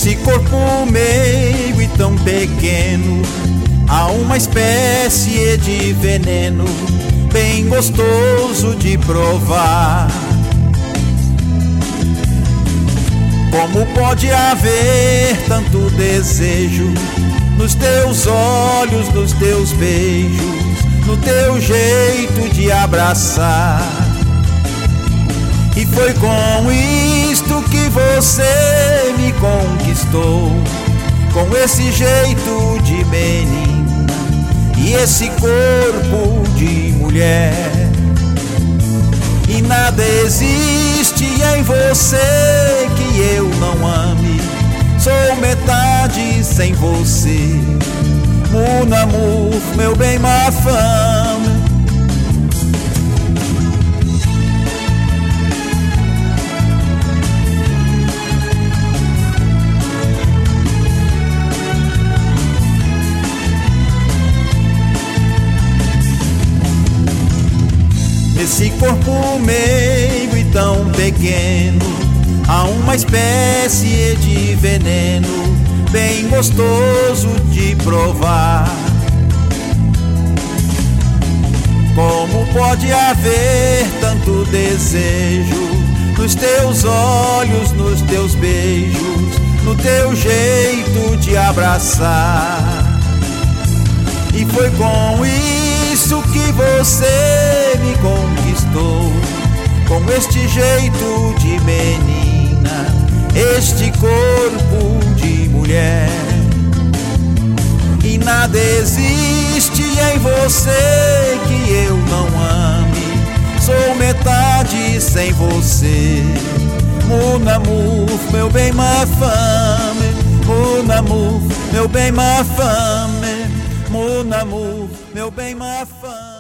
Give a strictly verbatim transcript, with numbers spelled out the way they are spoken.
Nesse corpo meigo e tão pequeno há uma espécie de veneno bem gostoso de provar. Como pode haver tanto desejo nos teus olhos, nos teus beijos, no teu jeito de abraçar? E foi com isto que você me conquistou, com esse jeito de menina e esse corpo de mulher. E nada existe em você que eu não ame, sou metade sem você, mon amour, meu bem, ma femme. Nesse corpo meigo e tão pequeno há uma espécie de veneno bem gostoso de provar. Como pode haver tanto desejo nos teus olhos, nos teus beijos, no teu jeito de abraçar? E foi com isso que você me conquistou, com este jeito de menina, este corpo de mulher. E nada existe em você que eu não ame, sou metade sem você, mon amour, meu bem, ma femme, mon amour, meu bem, ma femme, mon amour, meu bem, ma femme.